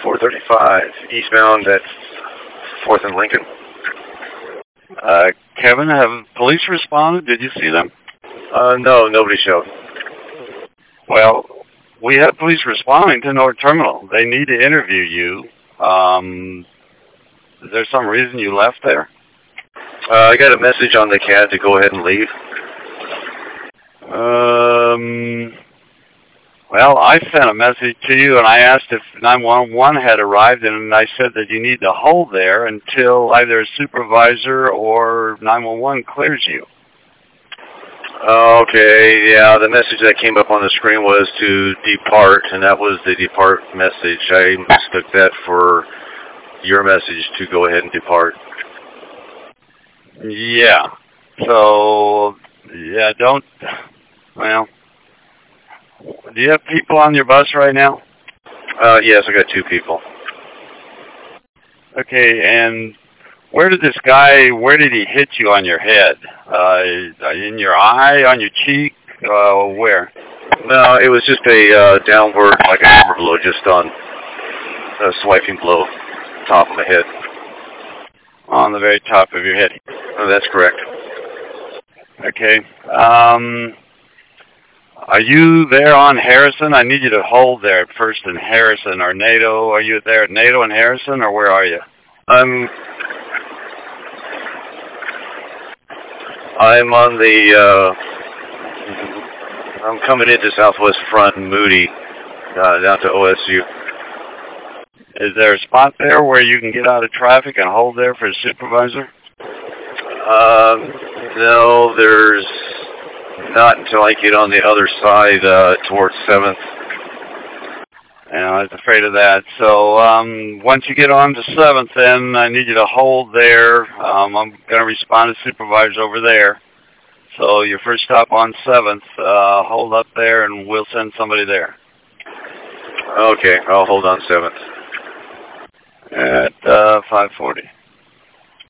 435 eastbound at 4th and Lincoln. Kevin, have police responded? Did you see them? No, nobody showed. Well, we have police responding to North Terminal. They need to interview you. Is there some reason you left there? I got a message on the CAD to go ahead and leave. Well, I sent a message to you, and I asked if 911 had arrived, and I said that you need to hold there until either a supervisor or 911 clears you. Okay, yeah, the message that came up on the screen was to depart, and that was the depart message. I mistook that for your message to go ahead and depart. Yeah. So, yeah, well, do you have people on your bus right now? Yes, I got 2 people. Okay, and where did he hit you on your head? In your eye, on your cheek, where? No, it was just a downward, like a hammer blow, just on a swiping blow, top of my head. On the very top of your head. Oh, that's correct. Okay. Are you there on Harrison? I need you to hold there at First and Harrison or NATO. Are you there at NATO and Harrison, or where are you? I'm on the, I'm coming into Southwest Front and Moody, down to OSU. Is there a spot there where you can get out of traffic and hold there for a supervisor? No, there's not until I get on the other side, towards 7th. And I was afraid of that. So once you get on to 7th, then I need you to hold there. I'm going to respond to supervisors over there. So your first stop on 7th, hold up there, and we'll send somebody there. Okay, I'll hold on 7th. At 5:40.